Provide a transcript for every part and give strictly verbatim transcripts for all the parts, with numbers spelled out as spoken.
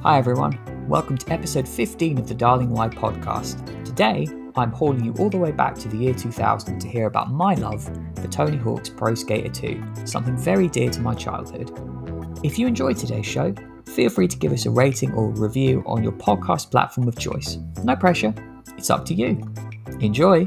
Hi everyone, welcome to episode fifteen of the Darling Why podcast. Today, I'm hauling you all the way back to the year two thousand to hear about my love for Tony Hawk's Pro Skater two, something very dear to my childhood. If you enjoyed today's show, feel free to give us a rating or a review on your podcast platform of choice. No pressure, it's up to you. Enjoy!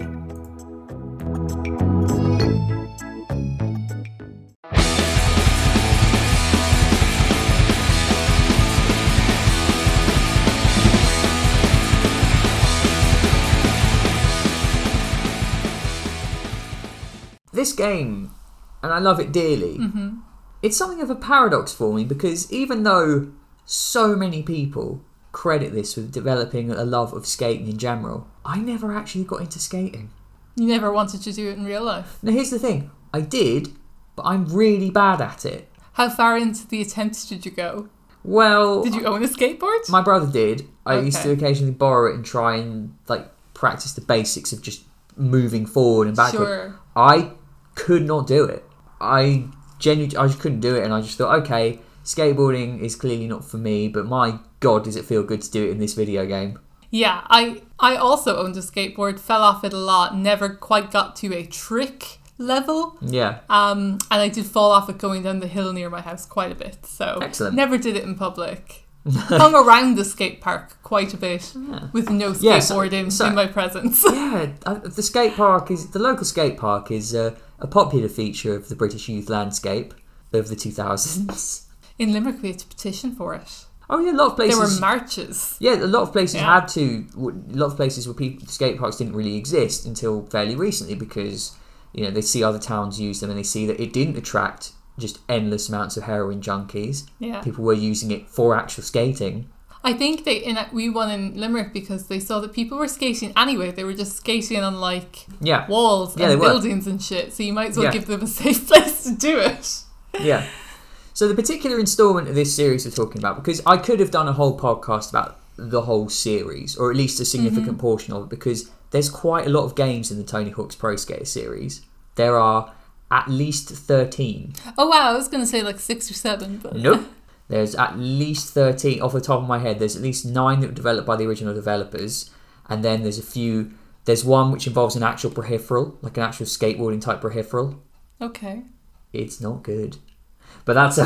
This game, and I love it dearly, mm-hmm. It's something of a paradox for me because even though so many people credit this with developing a love of skating in general, I never actually got into skating. You never wanted to do it in real life? Now here's the thing, I did, but I'm really bad at it. How far into the attempt did you go? Well... Did you own a skateboard? My brother did. I okay. used to occasionally borrow it and try and like practice the basics of just moving forward and backward. Sure. I could not do it. I genuinely, I just couldn't do it, and I just thought, okay, skateboarding is clearly not for me, but my god, does it feel good to do it in this video game. Yeah, I, I also owned a skateboard, fell off it a lot, never quite got to a trick level. Yeah. Um, and I did fall off it going down the hill near my house quite a bit, so excellent. Never did it in public. Hung around the skate park quite a bit yeah. with no skateboard yeah, so, in, so, in my presence. Yeah, the skate park is the local skate park is uh, a popular feature of the British youth landscape of the two thousands. In Limerick, we had to petition for it. Oh yeah, a lot of places. There were marches. Yeah, a lot of places yeah. had to. A lot of places where people skate parks didn't really exist until fairly recently because you know they see other towns use them and they see that it didn't attract just endless amounts of heroin junkies. Yeah. People were using it for actual skating. I think they in we won in Limerick because they saw that people were skating anyway. They were just skating on like yeah. walls yeah, and buildings and shit. So you might as well yeah. give them a safe place to do it. Yeah. So the particular instalment of this series we're talking about, because I could have done a whole podcast about the whole series, or at least a significant mm-hmm. portion of it, because there's quite a lot of games in the Tony Hawk's Pro Skater series. There are at least thirteen. Oh wow, I was going to say like six or seven. But nope. There's at least thirteen. Off the top of my head, there's at least nine that were developed by the original developers. And then there's a few... There's one which involves an actual peripheral, like an actual skateboarding type peripheral. Okay. It's not good. But that's... A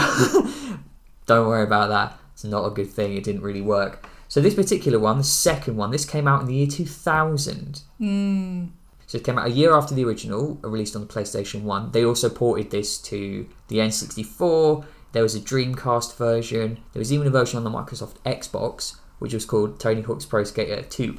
don't worry about that. It's not a good thing. It didn't really work. So this particular one, the second one, this came out in the year two thousand. Hmm... So it came out a year after the original, released on the PlayStation one. They also ported this to the N sixty-four. There was a Dreamcast version. There was even a version on the Microsoft Xbox, which was called Tony Hawk's Pro Skater two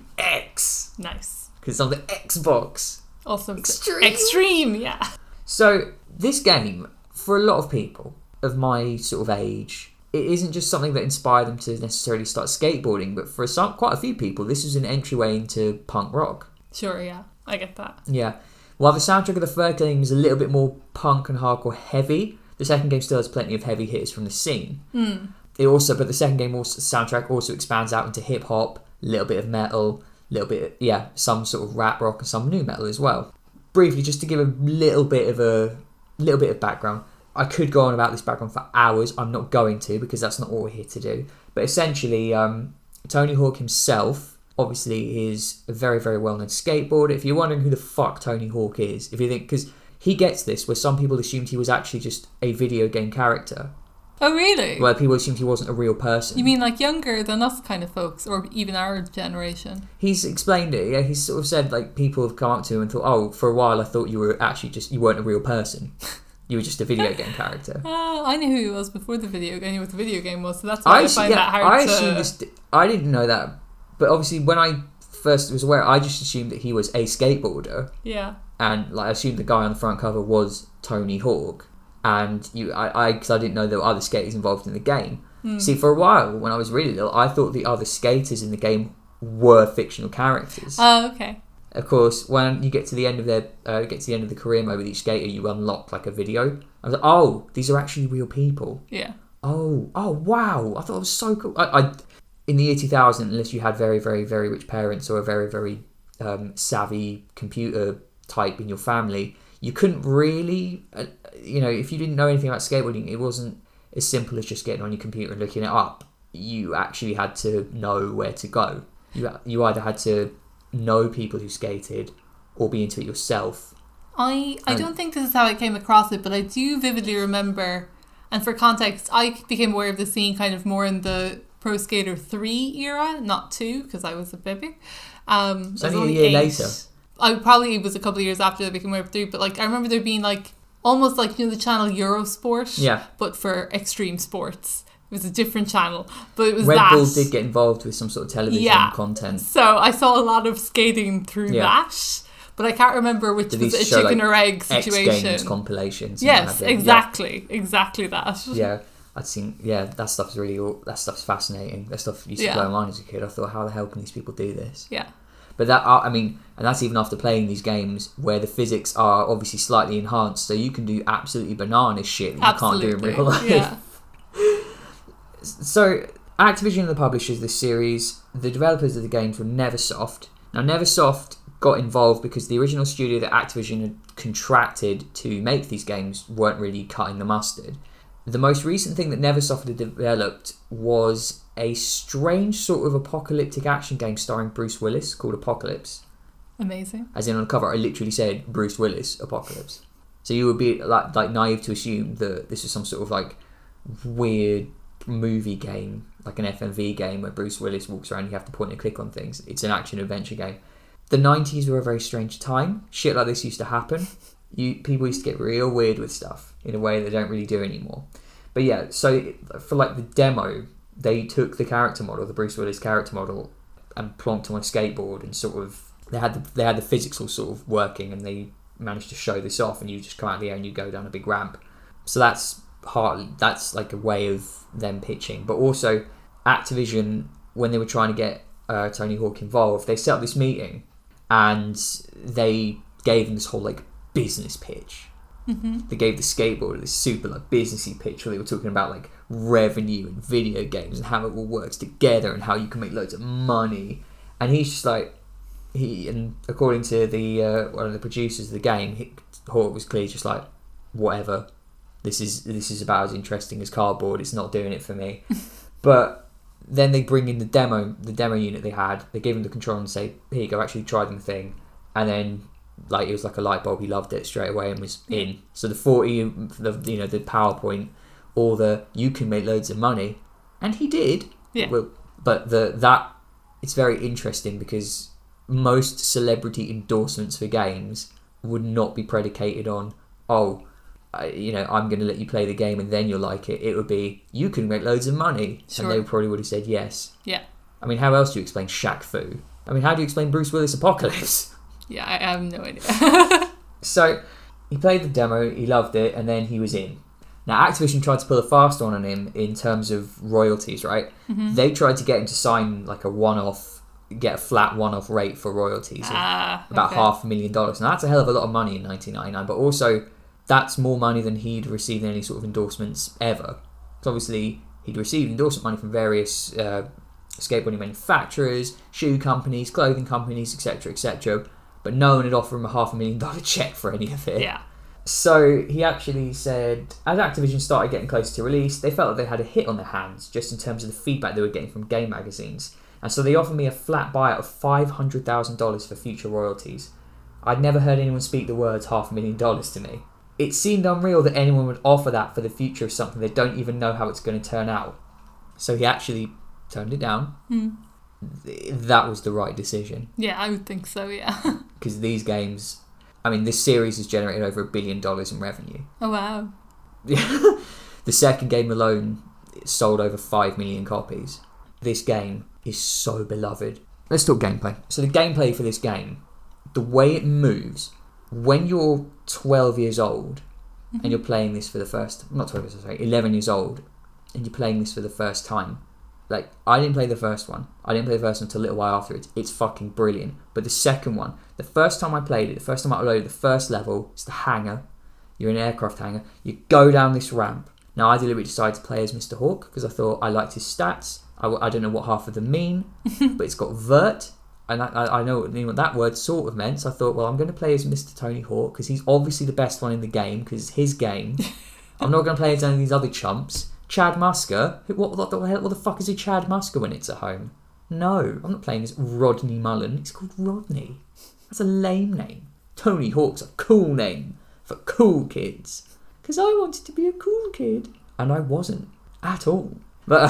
X. Nice. Because it's on the Xbox. Also Extreme. Extreme, yeah. So this game, for a lot of people of my sort of age, it isn't just something that inspired them to necessarily start skateboarding, but for some, quite a few people, this was an entryway into punk rock. Sure, yeah. I get that. Yeah. While the soundtrack of the third game is a little bit more punk and hardcore heavy, the second game still has plenty of heavy hitters from the scene. Mm. It also, but the second game also soundtrack also expands out into hip hop, a little bit of metal, a little bit, of, yeah, some sort of rap rock and some new metal as well. Briefly, just to give a little bit of a little bit of background. I could go on about this background for hours. I'm not going to because that's not what we're here to do. But essentially, um, Tony Hawk himself. Obviously, is a very, very well-known skateboarder. If you're wondering who the fuck Tony Hawk is, if you think... Because he gets this, where some people assumed he was actually just a video game character. Oh, really? Where people assumed he wasn't a real person. You mean like younger than us kind of folks, or even our generation? He's explained it, yeah. He's sort of said, like, people have come up to him and thought, oh, for a while I thought you were actually just... You weren't a real person. You were just a video game character. Oh, I knew who he was before the video game. I knew what the video game was, so that's why I, I find yeah, that hard I to... Assumed this, I didn't know that. But obviously, when I first was aware, I just assumed that he was a skateboarder. Yeah. And like, I assumed the guy on the front cover was Tony Hawk. And you, I, I, because I didn't know there were other skaters involved in the game. Mm. See, for a while, when I was really little, I thought the other skaters in the game were fictional characters. Oh, okay. Of course, when you get to the end of their, uh, get to the end of the career mode with each skater, you unlock like a video. I was like, oh, these are actually real people. Yeah. Oh, oh, wow! I thought it was so cool. I. I In the year two thousand, unless you had very, very, very rich parents or a very, very um, savvy computer type in your family, you couldn't really, uh, you know, if you didn't know anything about skateboarding, it wasn't as simple as just getting on your computer and looking it up. you actually had to know where to go. You you either had to know people who skated or be into it yourself. I I And- don't think this is how I came across it, but I do vividly remember, and for context, I became aware of the scene kind of more in the Pro Skater three era, not two, because I was a baby. Um, It's I was only a year eight. later. I probably was a couple of years after I became aware of three, but like I remember there being like almost like, you know, the channel Eurosport, Yeah. but for extreme sports. It was a different channel, but it was Red that. Bull did get involved with some sort of television Yeah. content. So I saw a lot of skating through Yeah. that, but I can't remember which Did was these a show, chicken like, or egg X situation. Games compilations. and Yes, what have you. exactly, exactly that. Yeah. yeah, I'd seen. Yeah, that stuff's really all- that stuff's fascinating. That stuff used to Yeah. blow my mind as a kid. I thought, how the hell can these people do this? Yeah. But that, I mean, and that's even after playing these games where the physics are obviously slightly enhanced, so you can do absolutely bananas shit that you Absolutely. can't do in real life. Yeah. So, Activision are the publishers of this series. The developers of the games were Neversoft. Now, Neversoft got involved because the original studio that Activision had contracted to make these games weren't really cutting the mustard. The most recent thing that Neversoft had developed was a strange sort of apocalyptic action game starring Bruce Willis called Apocalypse. Amazing. As in on the cover, I literally said Bruce Willis Apocalypse. So you would be like like naive to assume that this is some sort of like weird movie game, like an F M V game where Bruce Willis walks around and you have to point and click on things. It's an action adventure game. The nineties were a very strange time. Shit like this used to happen. You people used to get real weird with stuff in a way they don't really do anymore. But yeah, so for like the demo, they took the character model, the Bruce Willis character model, and plonked on a skateboard and sort of they had the, they had the physics all sort of working, and they managed to show this off. And you just come out of the air and you go down a big ramp. So that's partly that's like a way of them pitching. But also Activision, when they were trying to get uh, Tony Hawk involved, they set up this meeting and they gave him this whole like business pitch. Mm-hmm. They gave the skateboarder this super like businessy pitch where they were talking about like revenue and video games and how it all works together and how you can make loads of money. And he's just like he and according to the uh, one of the producers of the game, he, Hawk was clearly just like, whatever. This is this is about as interesting as cardboard. It's not doing it for me. But then they bring in the demo, the demo unit they had. They give him the control and say, "Here you go, actually try the thing." And then, like it was like a light bulb. He loved it straight away and was in. So the forty, the you know the PowerPoint, all the you can make loads of money, and he did. Yeah. Well, but the that it's very interesting because most celebrity endorsements for games would not be predicated on oh. I, you know, I'm going to let you play the game and then you'll like it. It would be, you can make loads of money. Sure. And they probably would have said yes. Yeah. I mean, how else do you explain Shaq Fu? I mean, how do you explain Bruce Willis Apocalypse? Yeah, I have no idea. So, he played the demo, he loved it, and then he was in. Now, Activision tried to pull a fast one on him in terms of royalties, right? Mm-hmm. They tried to get him to sign like a one-off, get a flat one-off rate for royalties of Ah, about okay. half a million dollars. Now, that's a hell of a lot of money in nineteen ninety-nine, but also that's more money than he'd received in any sort of endorsements ever. So obviously, he'd received endorsement money from various uh, skateboarding manufacturers, shoe companies, clothing companies, et cetera, et cetera. But no one had offered him a half a million dollar check for any of it. Yeah. So he actually said, as Activision started getting closer to release, they felt that they had a hit on their hands just in terms of the feedback they were getting from game magazines. And so they offered me a flat buyout of five hundred thousand dollars for future royalties. I'd never heard anyone speak the words half a million dollars to me. It seemed unreal that anyone would offer that for the future of something they don't even know how it's going to turn out. So he actually turned it down. Mm. That was the right decision. Yeah, I would think so, yeah. Because these games, I mean, this series has generated over a billion dollars in revenue. Oh, wow. The second game alone sold over five million copies. This game is so beloved. Let's talk gameplay. So the gameplay for this game, the way it moves, when you're twelve years old mm-hmm. and you're playing this for the first, not twelve years old, sorry, eleven years old, and you're playing this for the first time, like, I didn't play the first one. I didn't play the first one until a little while after it. It's fucking brilliant. But the second one, the first time I played it, the first time I uploaded the first level, it's the hangar. You're in an aircraft hangar. You go down this ramp. Now, I deliberately decided to play as Mister Hawk because I thought I liked his stats. I, I don't know what half of them mean, but it's got vert. And I, I know what that word sort of meant. So I thought, well, I'm going to play as Mister Tony Hawk because he's obviously the best one in the game because it's his game. I'm not going to play as any of these other chumps Chad Musker? Who- What, what, the hell, what the fuck is a Chad Musker when it's at home? No, I'm not playing as Rodney Mullen. It's called Rodney. That's a lame name. Tony Hawk's a cool name for cool kids. Because I wanted to be a cool kid. And I wasn't. At all. But,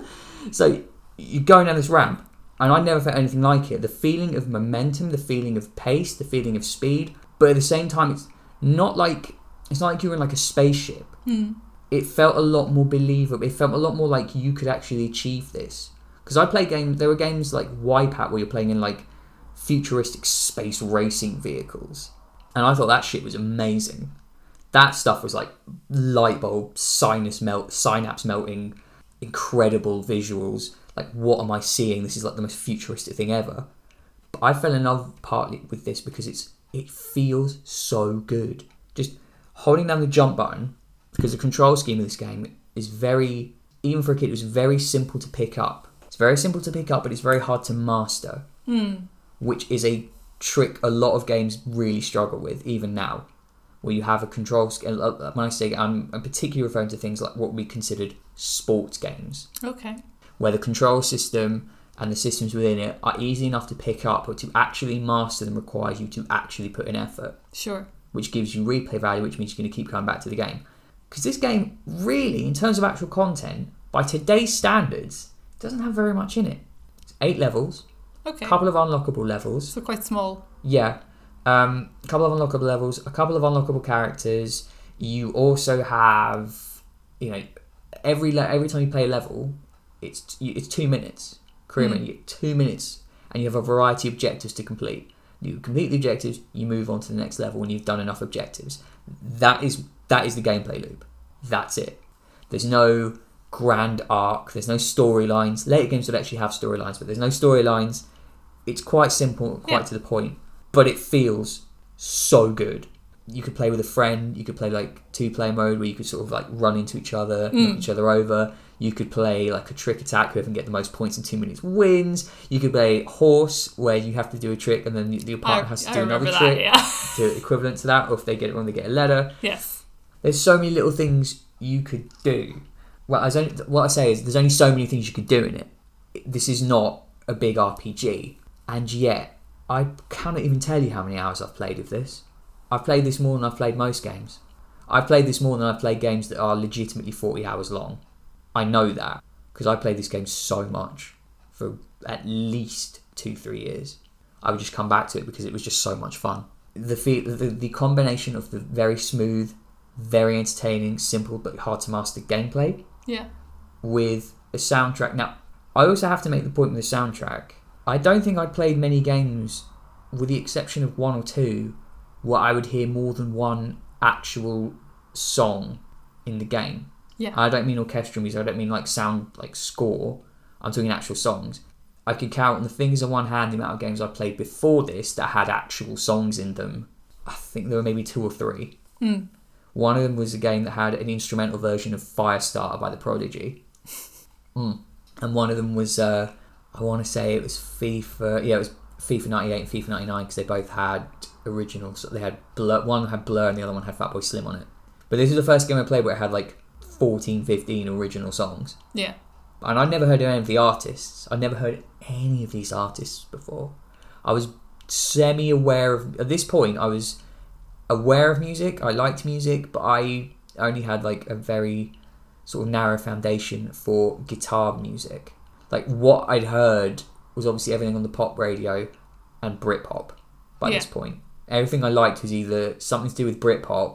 so, you're going down this ramp. And I never felt anything like it. The feeling of momentum, the feeling of pace, the feeling of speed. But at the same time, it's not like... It's not like you're in like a spaceship. Mm. It felt a lot more believable. It felt a lot more like you could actually achieve this. Because I play games... There were games like Wipeout where you're playing in like futuristic space racing vehicles. And I thought that shit was amazing. That stuff was like light bulb, sinus melt, synapse melting, incredible visuals. Like, what am I seeing? This is like the most futuristic thing ever. But I fell in love partly with this because it's it feels so good. Just holding down the jump button, because the control scheme of this game is very, even for a kid, it was very simple to pick up. It's very simple to pick up, but it's very hard to master, mm. which is a trick a lot of games really struggle with, even now, where you have a control scheme. When I say I'm, I'm particularly referring to things like what we considered sports games. Okay. Where the control system and the systems within it are easy enough to pick up, but to actually master them requires you to actually put in effort. Sure. Which gives you replay value, which means you're going to keep coming back to the game. Because this game, really, in terms of actual content, by today's standards, doesn't have very much in it. It's eight levels. Okay. A couple of unlockable levels. So quite small. Yeah. Um, a couple of unlockable levels. A couple of unlockable characters. You also have, you know, every le- every time you play a level, it's it's two minutes. Korean, mm. you get two minutes, and you have a variety of objectives to complete. You complete the objectives, you move on to the next level when you've done enough objectives. That is that is the gameplay loop. That's it. There's no grand arc. There's no storylines. Later games would actually have storylines, but there's no storylines. It's quite simple, quite yeah. to the point. But it feels so good. You could play with a friend. You could play like two-player mode where you could sort of like run into each other, mm. knock each other over. You could play like a trick attack, whoever can get the most points in two minutes wins. You could play horse, where you have to do a trick and then your partner I, has to I do another that, trick yeah. to equivalent to that. Or if they get it wrong, they get a letter. Yes. There's so many little things you could do. Well, I was only, what I say is there's only so many things you could do in it. This is not a big R P G. And yet, I cannot even tell you how many hours I've played of this. I've played this more than I've played most games. I've played this more than I've played games that are legitimately forty hours long. I know that, because I played this game so much for at least two, three years. I would just come back to it because it was just so much fun. The, the, the combination of the very smooth, very entertaining, simple but hard to master gameplay, yeah, with a soundtrack. Now, I also have to make the point with the soundtrack. I don't think I played many games, with the exception of one or two, where I would hear more than one actual song in the game. Yeah. I don't mean orchestral music. I don't mean like sound, like score. I'm talking actual songs. I could count on the fingers on one hand the amount of games I played before this that had actual songs in them. I think there were maybe two or three. Mm. One of them was a game that had an instrumental version of Firestarter by The Prodigy. mm. And one of them was, uh, I want to say it was FIFA. Yeah, it was FIFA ninety-eight and FIFA ninety-nine, because they both had originals. They had Blur. One had Blur and the other one had Fatboy Slim on it. But this was the first game I played where it had like fourteen, fifteen original songs. Yeah. And I'd never heard of any of the artists. I'd never heard any of these artists before. I was semi-aware of... At this point, I was aware of music. I liked music, but I only had like a very sort of narrow foundation for guitar music. Like, what I'd heard was obviously everything on the pop radio and Britpop by yeah. this point. Everything I liked was either something to do with Britpop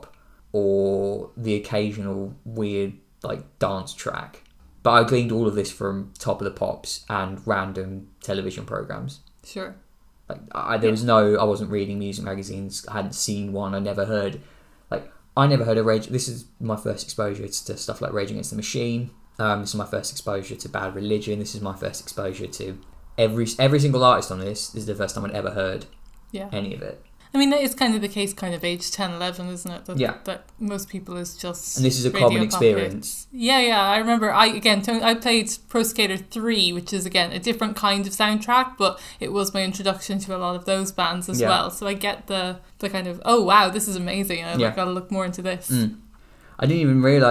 or the occasional weird like dance track. But I gleaned all of this from Top of the Pops and random television programs. Sure. Like I, there yeah. was no, I wasn't reading music magazines. I hadn't seen one. I never heard, like I never heard of Rage. This is my first exposure to stuff like Rage Against the Machine. Um, this is my first exposure to Bad Religion. This is my first exposure to every every single artist on this. This is the first time I'd ever heard yeah. any of it. I mean, that is kind of the case kind of age ten, eleven, isn't it? That, yeah. That most people is just... And this is a radio common experience. Hits. Yeah, yeah. I remember, I again, I played Pro Skater three, which is, again, a different kind of soundtrack, but it was my introduction to a lot of those bands as yeah. well. So I get the, the kind of, oh, wow, this is amazing. I, yeah. like, I'll look more into this. Mm. I didn't even realise...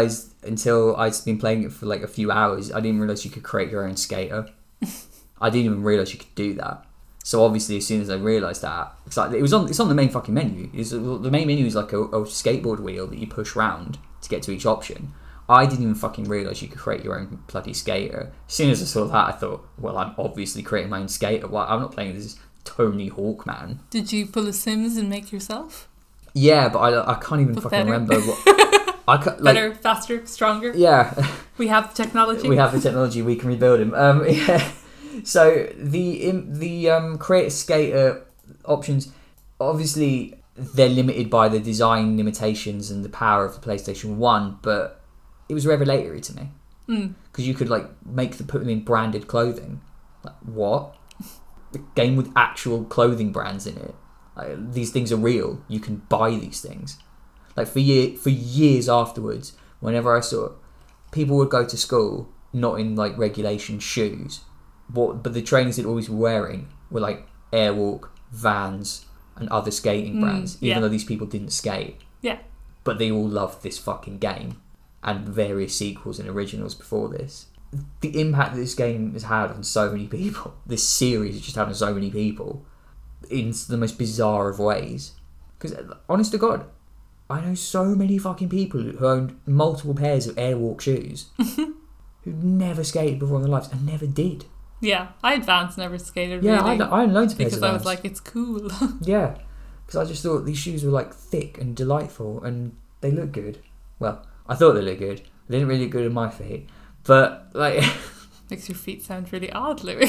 until I'd been playing it for like a few hours, I didn't realise you could create your own skater. I didn't even realise you could do that. So obviously, as soon as I realised that, it's like it was on. It's on the main fucking menu. It's, the main menu is like a, a skateboard wheel that you push round to get to each option. I didn't even fucking realise you could create your own bloody skater. As soon as I saw that, I thought, well, I'm obviously creating my own skater. Well, I'm not playing this Tony Hawk, man. Did you pull a Sims and make yourself? Yeah, but I, I can't even But fucking better. remember what. I ca- like, Better, faster, stronger. Yeah. We have the technology. We have the technology. We can rebuild him. Um, yeah. So the im- the um, create a skater options, obviously they're limited by the design limitations and the power of the PlayStation One, but it was revelatory to me because Mm. you could like make the put them in branded clothing. Like what? A game with actual clothing brands in it. Like, these things are real. You can buy these things. Like for year for years afterwards, whenever I saw it, people would go to school not in like regulation shoes. What, but the trainers they'd always be wearing were like Airwalk, Vans, and other skating Mm, brands, even yeah. though these people didn't skate. Yeah. But they all loved this fucking game and various sequels and originals before this. The impact that this game has had on so many people, this series has just had on so many people, in the most bizarre of ways. Because, honest to God, I know so many fucking people who owned multiple pairs of Airwalk shoes who never skated before in their lives and never did. Yeah, I had Vans, never skated. Yeah, really, I, I own loads of pairs because of I Vans. was like, it's cool. Yeah, because I just thought these shoes were like thick and delightful and they look good. Well, I thought they looked good. They didn't really look good on my feet. But, like... Makes your feet sound really odd, Louis.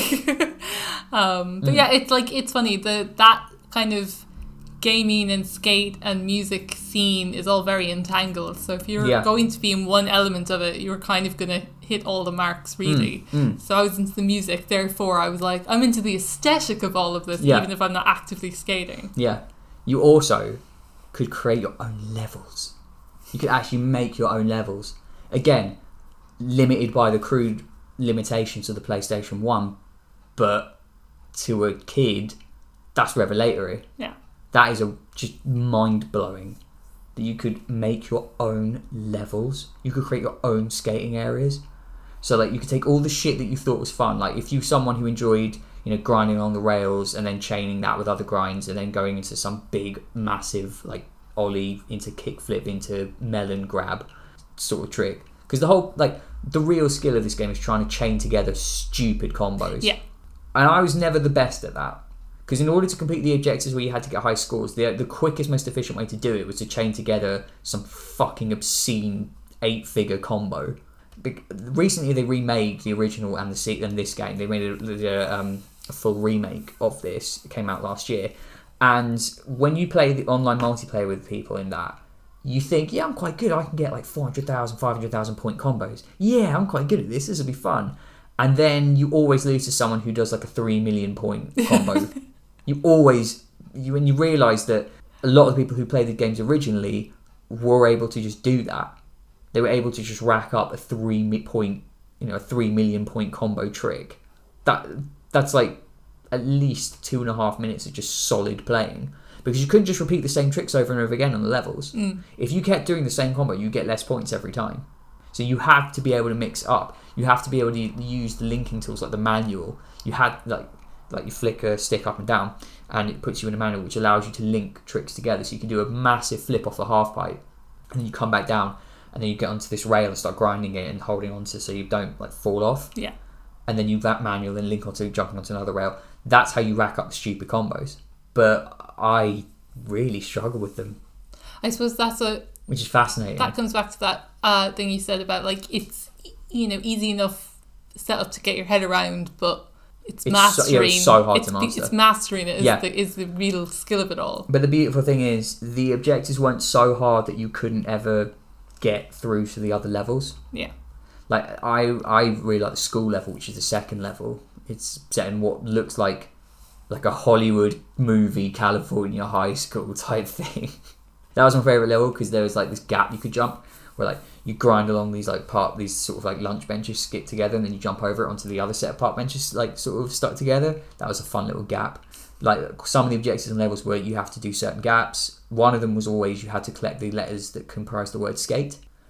um, but Mm. yeah, it's like, it's funny. The that kind of gaming and skate and music scene is all very entangled. So if you're Yeah. going to be in one element of it, you're kind of going to hit all the marks, really. Mm, mm. So I was into the music. Therefore, I was like, I'm into the aesthetic of all of this, Yeah. even if I'm not actively skating. Yeah. You also could create your own levels. You could actually make your own levels. Again, limited by the crude limitations of the PlayStation One, but to a kid, that's revelatory. Yeah. That is a just mind-blowing that you could make your own levels. You could create your own skating areas. So like you could take all the shit that you thought was fun. Like if you're someone who enjoyed, you know, grinding along the rails and then chaining that with other grinds and then going into some big, massive like ollie into kickflip into melon grab sort of trick. Because the whole like the real skill of this game is trying to chain together stupid combos. Yeah. And I was never the best at that. Because in order to complete the objectives where you had to get high scores, the the quickest, most efficient way to do it was to chain together some fucking obscene eight-figure combo. Be- Recently, they remade the original and the se- and this game. They made a, a, um, a full remake of this. It came out last year. And when you play the online multiplayer with people in that, you think, yeah, I'm quite good. I can get like four hundred thousand, five hundred thousand point combos. Yeah, I'm quite good at this. This will be fun. And then you always lose to someone who does like a three million point combo. You always, you when you realise that a lot of the people who played the games originally were able to just do that. They were able to just rack up a three mi- point, you know, a three million point combo trick. That that's like at least two and a half minutes of just solid playing. Because you couldn't just repeat the same tricks over and over again on the levels. Mm. If you kept doing the same combo, you get less points every time. So you have to be able to mix up. You have to be able to use the linking tools like the manual. You had like like you flick a stick up and down and it puts you in a manual which allows you to link tricks together. So you can do a massive flip off the half pipe and then you come back down and then you get onto this rail and start grinding it and holding onto so you don't like fall off. Yeah. And then you that manual then link onto jumping onto another rail. That's how you rack up the stupid combos. But I really struggle with them, I suppose that's a which is fascinating. that comes back to that uh, thing you said about like it's you know easy enough setup to get your head around, but it's, It's so- mastering. yeah, it's so hard it's, to the- master. It's mastering it is, Yeah. the, is the real skill of it all. But the beautiful thing is the objectives weren't so hard that you couldn't ever get through to the other levels. Yeah. Like I, I really like the school level, which is the second level. It's set in what looks like like a Hollywood movie, California high school type thing. That was my favourite level because there was like this gap you could jump where like you grind along these like park these sort of like lunch benches skip together and then you jump over it onto the other set of park benches like sort of stuck together. That was a fun little gap. Like some of the objectives and levels where you have to do certain gaps. One of them was always you had to collect the letters that comprise the word skate.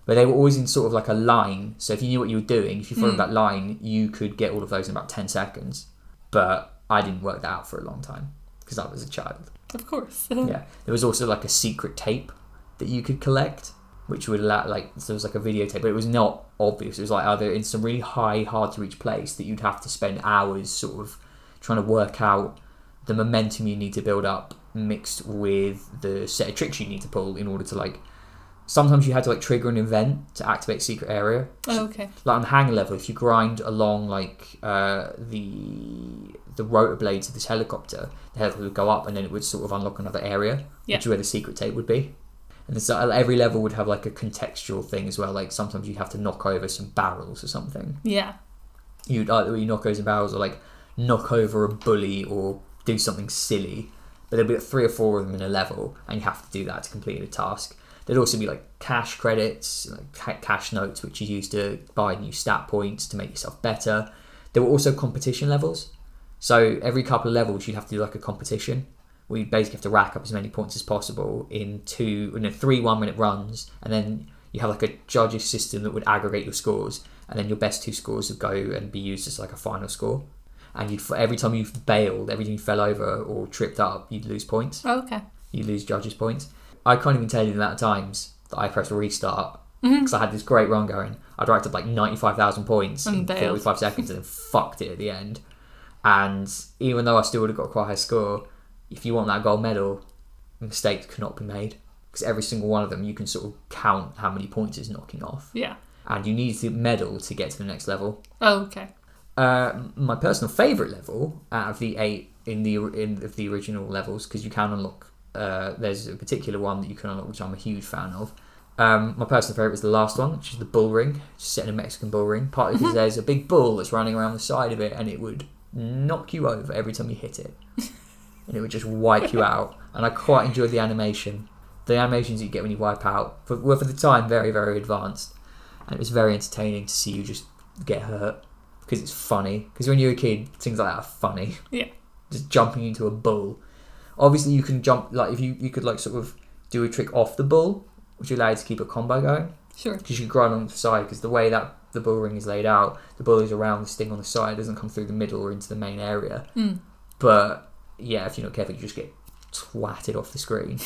But they were always in sort of like a line. So if you knew what you were doing, if you followed Mm. that line, you could get all of those in about ten seconds. But I didn't work that out for a long time because I was a child. Of course. Yeah. There was also like a secret tape that you could collect, which would allow, like, so there was like a videotape, but it was not obvious. It was like either in some really high, hard to reach place that you'd have to spend hours sort of trying to work out the momentum you need to build up mixed with the set of tricks you need to pull in order to, like, sometimes you had to like trigger an event to activate a secret area. Oh, okay. Like on the hangar level, if you grind along like uh, the the rotor blades of this helicopter, the helicopter would go up and then it would sort of unlock another area, Yeah. which is where the secret tape would be. And so every level would have like a contextual thing as well. Like sometimes you'd have to knock over some barrels or something. Yeah. You'd either you knock over some barrels or like knock over a bully or do something silly. But there'd be like three or four of them in a level, and you have to do that to complete a task. There'd also be like cash credits, like ca- cash notes, which you use to buy new stat points to make yourself better. There were also competition levels. So every couple of levels, you'd have to do like a competition where you basically have to rack up as many points as possible in two, in a three one-minute runs, and then you have like a judges system that would aggregate your scores, and then your best two scores would go and be used as like a final score. And you'd every time you bailed, every time you fell over or tripped up, you'd lose points. Oh, okay. You'd lose judges' points. I can't even tell you the amount of times that I pressed restart because I had this great run going. I'd racked up like ninety-five thousand points And in bailed. forty-five seconds and then fucked it at the end. And even though I still would have got quite a high score, if you want that gold medal, mistakes cannot be made because every single one of them you can sort of count how many points it's knocking off. Yeah. And you need the medal to get to the next level. Oh, okay. Uh, my personal favourite level out of the eight in the in of the original levels, because you can unlock. Uh, there's a particular one that you can unlock, which I'm a huge fan of. Um, my personal favourite was the last one, which is the bull ring, just set in a Mexican bull ring. Partly because there's a big bull that's running around the side of it, and it would knock you over every time you hit it, and it would just wipe you out. And I quite enjoyed the animation. The animations you get when you wipe out for, were for the time very very advanced, and it was very entertaining to see you just get hurt. Because it's funny. Because when you're a kid, things like that are funny. Yeah. Just jumping into a bull. Obviously, you can jump, like, if you, you could, like, sort of do a trick off the bull, which will allow you to keep a combo going. Sure. Because you can grind on the side, because the way that the bull ring is laid out, the bull is around the sting on the side, it doesn't come through the middle or into the main area. Mm. But, yeah, if you're not careful, you just get twatted off the screen.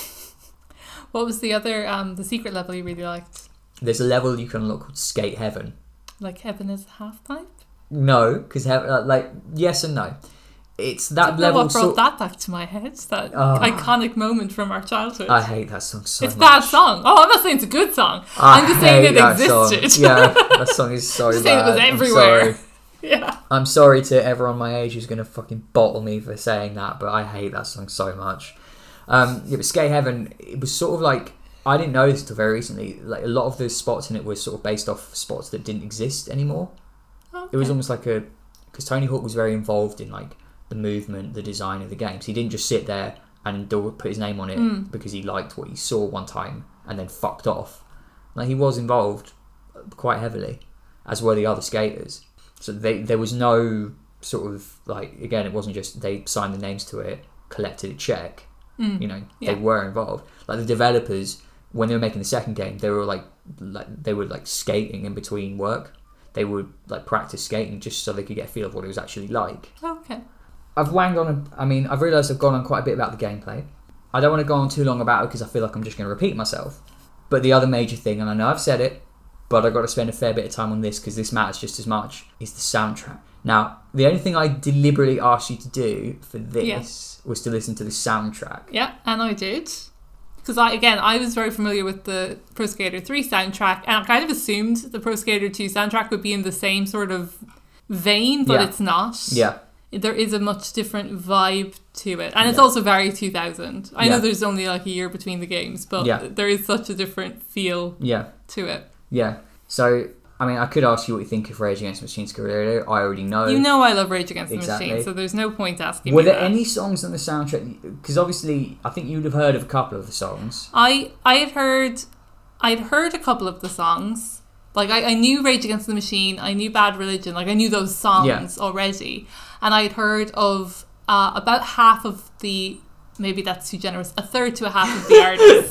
What was the other, um, the secret level you really liked? There's a level you can unlock called Skate Heaven. Like Heaven is a half pipe? No, because, like, yes and no. It's that I don't know level... what brought sort- that back to my head. That Oh. iconic moment from our childhood. I hate that song so it's a much. bad song. Oh, I'm not saying it's a good song. I I'm just saying hate it that existed. Song. Yeah, that song is so Just bad. saying it was I'm everywhere. sorry. Yeah. I'm sorry to everyone my age who's going to fucking bottle me for saying that, but I hate that song so much. Um, yeah, but Skate Heaven, it was sort of like, I didn't know this until very recently, like a lot of the spots in it were sort of based off spots that didn't exist anymore. Okay. It was almost like a, because Tony Hawk was very involved in like the movement, the design of the games. He didn't just sit there and do, put his name on it Mm. because he liked what he saw one time and then fucked off. Like he was involved quite heavily, as were the other skaters. So they, there was no sort of like, again, it wasn't just they signed the names to it, collected a check. Mm. You know, Yeah. they were involved. Like the developers, when they were making the second game, they were like, like they were like skating in between work. They would like practice skating just so they could get a feel of what it was actually like. Okay. I've wanged on, a, I mean, I've realised I've gone on quite a bit about the gameplay. I don't want to go on too long about it because I feel like I'm just going to repeat myself. But the other major thing, and I know I've said it, but I've got to spend a fair bit of time on this because this matters just as much, is the soundtrack. Now, the only thing I deliberately asked you to do for this was to listen to the soundtrack. Yeah, and I did. Because I again, I was very familiar with the Pro Skater three soundtrack, and I kind of assumed the Pro Skater two soundtrack would be in the same sort of vein, but Yeah. it's not. Yeah. There is a much different vibe to it. And it's Yeah. also very two thousand. I Yeah. know there's only like a year between the games, but Yeah. there is such a different feel Yeah. to it. Yeah. So, I mean, I could ask you what you think of Rage Against the Machine's career. I already know. You know I love Rage Against Exactly. the Machine, so there's no point asking Were me there that. any songs on the soundtrack? Because obviously, I think you'd have heard of a couple of the songs. I I had heard I'd heard a couple of the songs. Like I, I knew Rage Against the Machine, I knew Bad Religion, like I knew those songs Yeah. already. And I'd heard of uh, about half of the, maybe that's too generous, a third to a half of the artists.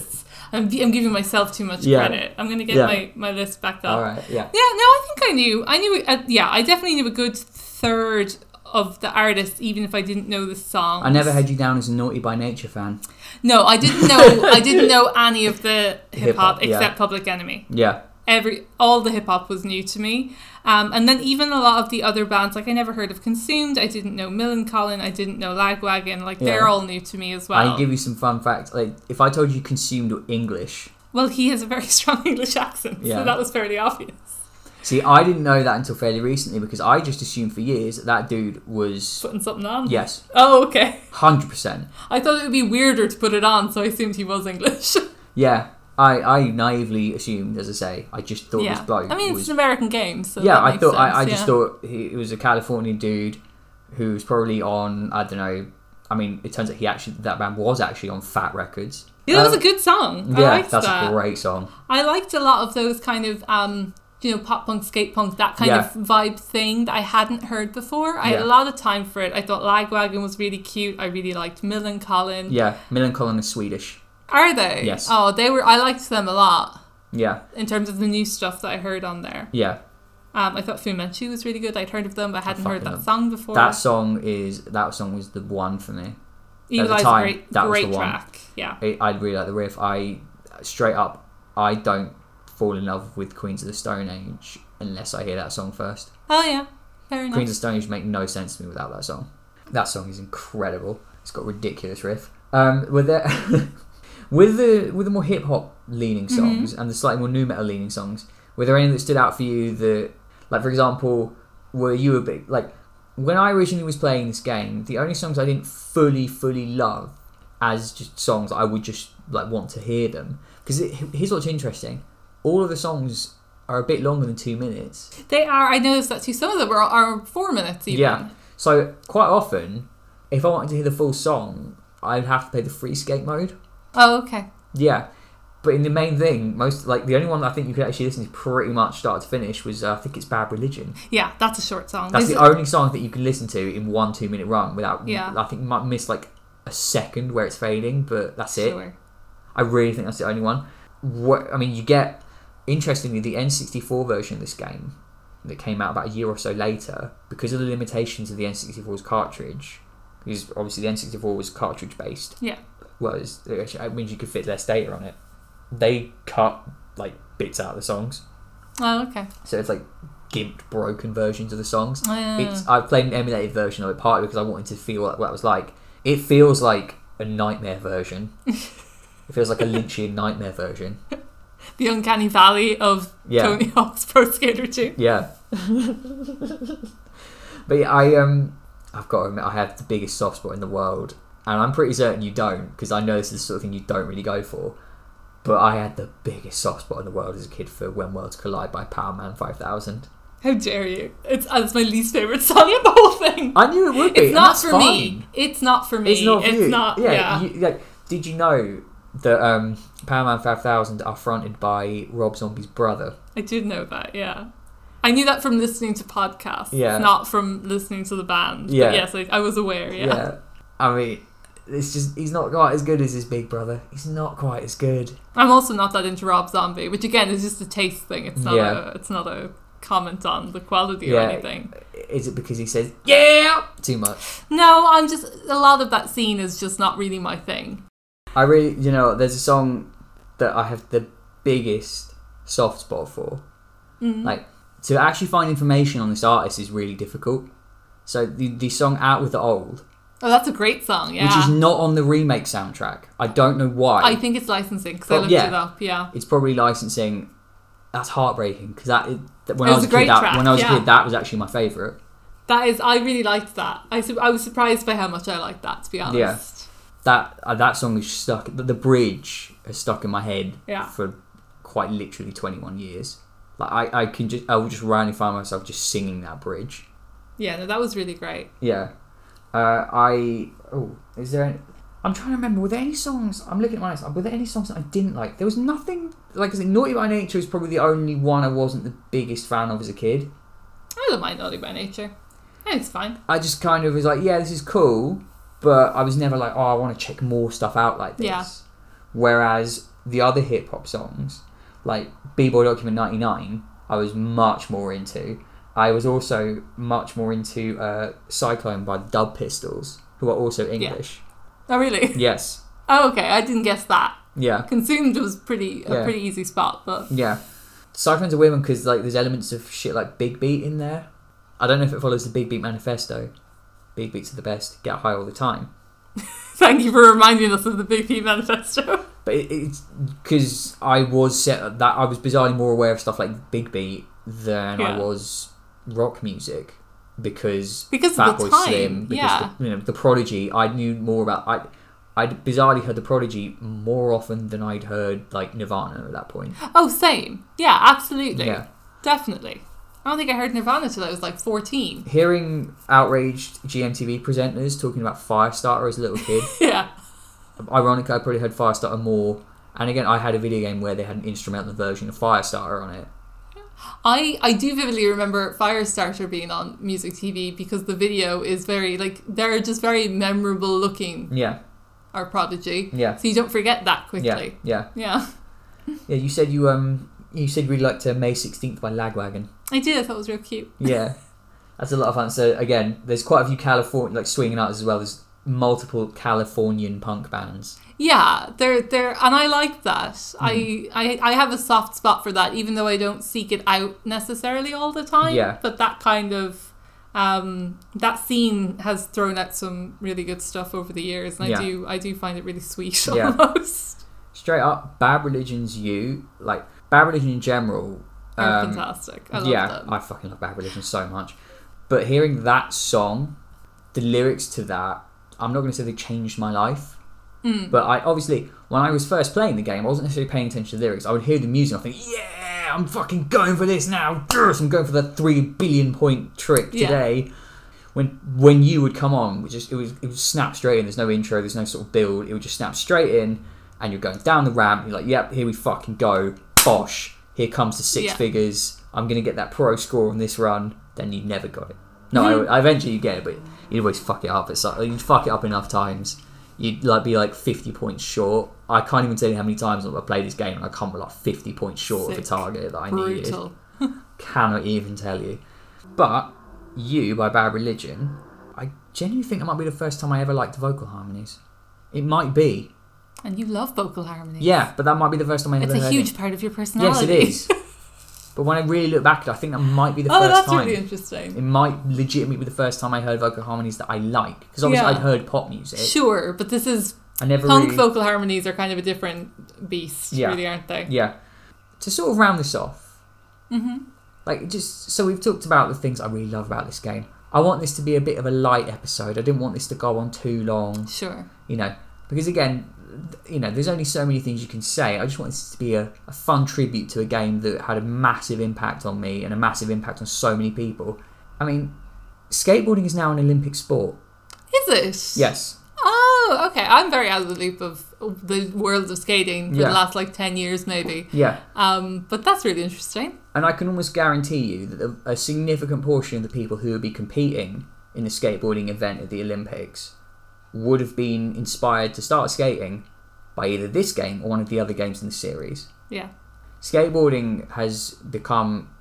I'm, I'm giving myself too much Yeah. credit. I'm going to get Yeah. my, my list back up. All right, yeah. Yeah, no, I think I knew. I knew, uh, yeah, I definitely knew a good third of the artists, even if I didn't know the song. I never had you down as a Naughty by Nature fan. No, I didn't know. I didn't know any of the hip hop Hip-hop, yeah. except Public Enemy. Yeah. Every all the hip hop was new to me, um, and then even a lot of the other bands, like I never heard of Consumed. I didn't know Millencolin. I didn't know Lagwagon. Like they're Yeah. all new to me as well. I can give you some fun facts. Like, if I told you Consumed English, Well, he has a very strong English accent, Yeah. so that was fairly obvious. see, I didn't know that until fairly recently because I just assumed for years that that dude was Putting something on. yes, Oh, okay. one hundred percent. I thought it would be weirder to put it on, so I assumed he was English. Yeah. I, I naively assumed, as I say, I just thought yeah. this bloke I mean, was it's an American game, so yeah, that I makes thought sense, I, I yeah. just thought he it was a Californian dude who was probably on I don't know. I mean, it turns out he actually that band was actually on Fat Records. Yeah, that was Um, a good song. I yeah, liked that's that. a great song. I liked a lot of those kind of, um, you know, pop punk, skate punk, that kind Yeah. of vibe thing that I hadn't heard before. I had Yeah. a lot of time for it. I thought Lagwagon was really cute. I really liked Millencolin. Yeah, Millencolin is Swedish. Are they? Yes. Oh, they were. I liked them a lot Yeah, in terms of the new stuff that I heard on there. yeah. Um, I thought Fu Manchu was really good. I'd heard of them, but I hadn't heard fucking that love- song before. That song is that song was the one for me. Eagle at the Eye's a time, great, that was great the one. track. Yeah. I, I really like the riff. I straight up, I don't fall in love with Queens of the Stone Age unless I hear that song first. Oh yeah, fair enough. Queens of the Stone Age make no sense to me without that song. That song is incredible. It's got a ridiculous riff. Um, with the with the with the more hip hop leaning songs Mm-hmm. and the slightly more nu metal leaning songs, were there any that stood out for you? That, like for example, were you a bit like when I originally was playing this game? The only songs I didn't fully fully love as just songs I would just like want to hear them because here's what's interesting: all of the songs are a bit longer than two minutes. They are. I noticed that too. Some of them are, are four minutes even. Yeah. So quite often, if I wanted to hear the full song, I'd have to play the free skate mode. Oh, okay. Yeah. But in the main thing, most like the only one that I think you could actually listen to pretty much start to finish was uh, I think it's Bad Religion. Yeah, that's a short song. That's There's- the only song that you can listen to in one two minute run without. Yeah. I think you might miss like a second where it's fading, but that's it. Sure. I really think that's the only one. What I mean, you get interestingly the N sixty-four version of this game that came out about a year or so later because of the limitations of the N sixty-four's cartridge. Because obviously the N sixty-four was cartridge based. Yeah. Was it means you could fit less data on it. They cut like bits out of the songs, Oh, okay. so it's like gimped, broken versions of the songs. Uh, It's I've played an emulated version of it partly because I wanted to feel what that was like. It feels like a nightmare version. It feels like a Lynchian nightmare version. the uncanny valley of Yeah. Tony Hawk's Pro Skater two. Yeah. But yeah, I um, I've got to admit, I have the biggest soft spot in the world, and I'm pretty certain you don't, because I know this is the sort of thing you don't really go for. But I had the biggest soft spot in the world as a kid for When Worlds Collide by Power Man five thousand. How dare you? It's, it's my least favourite song of the whole thing. I knew it would be. It's and not that's for fine. me. It's not for me. It's not for you. not. Yeah. Yeah. You, like, did you know that um, Power Man five thousand are fronted by Rob Zombie's brother? I did know that. Yeah. I knew that from listening to podcasts. Yeah. Not from listening to the band. Yeah. But yes, I, I was aware. Yeah. Yeah. I mean, it's just he's not quite as good as his big brother. He's not quite as good. I'm also not that into Rob Zombie, which again is just a taste thing. It's not Yeah. a. It's not a comment on the quality Yeah. or anything. Is it because he says yeah too much? No, I'm just a lot of that scene is just not really my thing. I really, you know, there's a song that I have the biggest soft spot for. Mm. Like, to actually find information on this artist is really difficult. So the the song Out With The Old, Oh, that's a great song. Yeah. which is not on the remake soundtrack. I don't know why. I think it's licensing because I Well, looked yeah. it up. Yeah. It's probably licensing. That's heartbreaking because that, that when It I was was a a great kid, that, track, when I was yeah. a kid, that was actually my favourite. That is. I really liked that. I su- I was surprised by how much I liked that. To be honest. Yeah. That uh, that song is stuck. The, the bridge has stuck in my head Yeah. for quite literally twenty-one years. Like I, I can just I will just randomly find myself just singing that bridge. Yeah. No, that was really great. Yeah. Uh, I oh is there? Any, I'm trying to remember. Were there any songs? I'm looking at my list. Were there any songs that I didn't like? There was nothing. Like I said, Naughty by Nature is probably the only one I wasn't the biggest fan of as a kid. I don't mind Naughty by Nature. Yeah, it's fine. I just kind of was like, yeah, this is cool, but I was never like, oh, I want to check more stuff out like this. Yeah. Whereas the other hip hop songs, like B-Boy Document ninety-nine, I was much more into. I was also much more into uh, Cyclone by the Dub Pistols, who are also English. Yeah. Oh, really? Yes. Oh, okay. I didn't guess that. Yeah. Consumed was pretty a Yeah. pretty easy spot, but Yeah. Cyclone's a weird one because like, there's elements of shit like Big Beat in there. I don't know if it follows the Big Beat manifesto. Big Beats are the best. Get high all the time. thank you for reminding us of the Big Beat manifesto. But it, it's because I was set that I was bizarrely more aware of stuff like Big Beat than Yeah. I was rock music because Because of Fatboy the time, Slim, because yeah. the, you know the Prodigy. I knew more about. I I'd bizarrely heard the Prodigy more often than I'd heard like Nirvana at that point. Oh, same. Yeah, absolutely. Yeah. Definitely. I don't think I heard Nirvana till I was like fourteen. Hearing outraged G M T V presenters talking about Firestarter as a little kid. Yeah. Ironically, I probably heard Firestarter more. And again, I had a video game where they had an instrumental version of Firestarter on it. I, I do vividly remember Firestarter being on Music T V because the video is very, like, they're just very memorable looking, Yeah, our Prodigy. yeah, So you don't forget that yeah, quickly. yeah. Yeah. Yeah, you said you um you said you really liked uh, May sixteenth by Lagwagon. I did. I thought it was real cute. Yeah, that's a lot of fun. So again, there's quite a few California like swinging artists as well. There's multiple Californian punk bands. Yeah, they're they're and I like that. Mm. I, I I have a soft spot for that, even though I don't seek it out necessarily all the time. Yeah. But that kind of um that scene has thrown out some really good stuff over the years, and Yeah. I do I do find it really sweet Yeah. almost. Straight up, Bad Religion's You, like Bad Religion in general. They're Um, fantastic. I love yeah, them. I fucking love Bad Religion so much. But hearing that song, the lyrics to that, I'm not going to say they changed my life. Mm. But I obviously, when I was first playing the game, I wasn't necessarily paying attention to the lyrics. I would hear the music and I think, yeah, I'm fucking going for this now. Yes, I'm going for the three billion point trick Yeah. today. When when you would come on, it just it was it would snap straight in. There's no intro, there's no sort of build. It would just snap straight in, and you're going down the ramp. You're like, yep, here we fucking go. Bosh. Here comes the six Yeah. figures. I'm gonna get that pro score on this run. Then you never got it. No, I, I eventually you get it, but you'd always fuck it up. It's like you'd fuck it up enough times. You'd like be like fifty points short. I can't even tell you how many times I've played this game and I come like fifty points short of Sick. the target that I needed. Brutal. Cannot even tell you. But You by Bad Religion, I genuinely think that might be the first time I ever liked vocal harmonies. It might be. And you love vocal harmony. Yeah, but that might be the first time I It's ever a heard huge it. part of your Yes, personality. it is. But when I really look back at it, I think that might be the Oh, first that's time. really interesting. It might legitimately be the first time I heard vocal harmonies that I like. Because obviously Yeah. I'd heard pop music. Sure, but this is I never punk really... vocal harmonies are kind of a different beast, Yeah. really, aren't they? Yeah. To sort of round this off, Mm-hmm. like just so we've talked about the things I really love about this game. I want this to be a bit of a light episode. I didn't want this to go on too long, Sure. you know, because again, you know, there's only so many things you can say. I just want this to be a, a fun tribute to a game that had a massive impact on me and a massive impact on so many people. I mean, skateboarding is now an Olympic sport. Is it? Yes. Oh, okay. I'm very out of the loop of the world of skating for Yeah. the last like ten years, maybe. Yeah. Um, but that's really interesting. And I can almost guarantee you that a, a significant portion of the people who would be competing in the skateboarding event at the Olympics would have been inspired to start skating by either this game or one of the other games in the series. Yeah. Skateboarding has become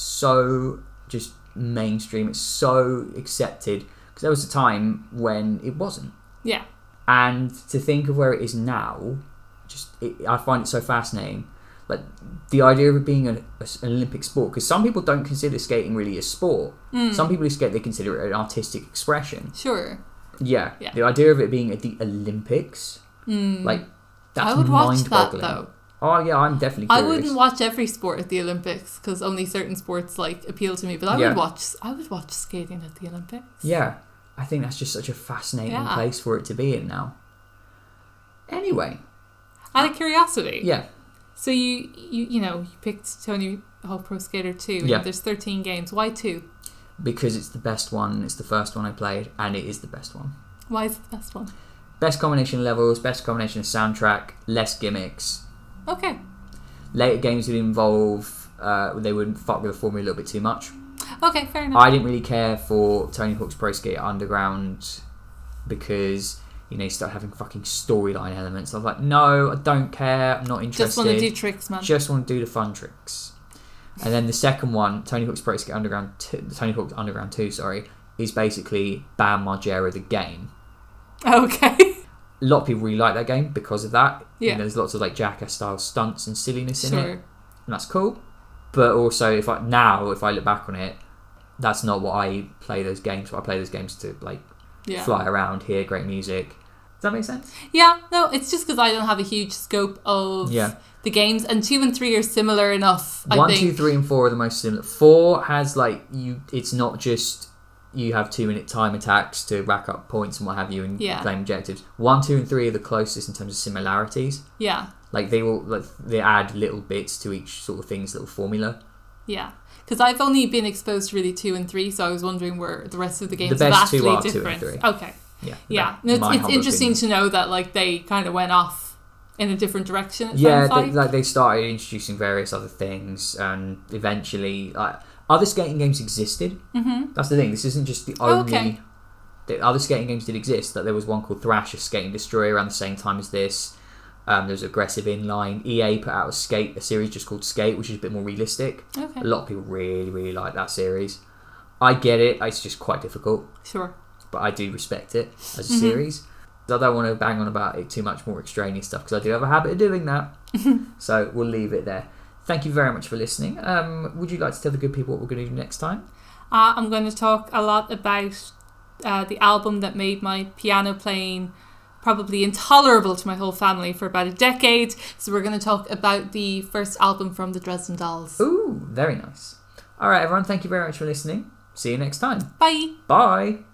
so just mainstream, it's so accepted, because there was a time when it wasn't. Yeah. And to think of where it is now, just it, I find it so fascinating. Like the idea of it being an, an Olympic sport, because some people don't consider skating really a sport. Mm. Some people who skate, they consider it an artistic expression. Sure. Yeah, Yeah. the idea of it being at the Olympics, Mm. like that's I would watch that mind-boggling. though. Oh yeah, I'm definitely I curious. wouldn't watch every sport at the Olympics because only certain sports like appeal to me. But I Yeah. would watch. I would watch skating at the Olympics. Yeah, I think that's just such a fascinating Yeah. place for it to be in now. Anyway, Out of curiosity. yeah, So you you you know you picked Tony Hawk Pro Skater two. And Yeah. There's thirteen games. Why two? because it's the best one, it's the first one I played, and it is the best one. Why is it the best one? Best combination of levels, best combination of soundtrack, less gimmicks. Okay. Later games would involve, uh, they would fuck with the formula a little bit too much. Okay. Fair enough. I didn't really care for Tony Hawk's Pro Skater Underground because you know, you start having fucking storyline elements. I was like, no, I don't care. I'm not interested. Just want to do tricks, man. Just want to do the fun tricks. And then the second one, Tony Hawk's Pro Skater Underground two, Tony Hawk's Underground two, sorry, is basically Bam Margera the game. Okay. A lot of people really like that game because of that. Yeah. You know, there's lots of like Jackass style stunts and silliness in Sure. it, and that's cool. But also, if I now if I look back on it, that's not what I play those games for. I play those games to like Yeah. fly around, hear great music. Does that make sense? Yeah, no, it's just because I don't have a huge scope of Yeah. the games, and two and three are similar enough. I One, think. two, three, and four are the most similar. Four has like you. It's not just you have two minute time attacks to rack up points and what have you, and Yeah. claim objectives. One, two, and three are the closest in terms of similarities. Yeah, Like they will, like they add little bits to each sort of thing's little formula. yeah. Because I've only been exposed to really two and three, so I was wondering where the rest of the games The best vastly two are two and different. three. Okay, Yeah. yeah. that- No, it's my it's humble interesting opinion. to know that like they kind of went off in a different direction. It Yeah, sounds they, like. like they started introducing various other things, and eventually, like other skating games existed. Mm-hmm. That's the thing. This isn't just the Oh, only. okay. The other skating games did exist. Like there was one called Thrasher Skating Destroyer around the same time as this. Um, there was Aggressive Inline. E A put out a skate a series just called Skate, which is a bit more realistic. Okay, A lot of people really, really like that series. I get it. It's just quite difficult, sure. but I do respect it as a Mhm. series. I don't want to bang on about it too much more extraneous stuff because I do have a habit of doing that. So we'll leave it there. Thank you very much for listening. Um, would you like to tell the good people what we're going to do next time? Uh, I'm going to talk a lot about uh, the album that made my piano playing probably intolerable to my whole family for about a decade. So we're going to talk about the first album from the Dresden Dolls. Ooh, very nice. All right, everyone. Thank you very much for listening. See you next time. Bye. Bye.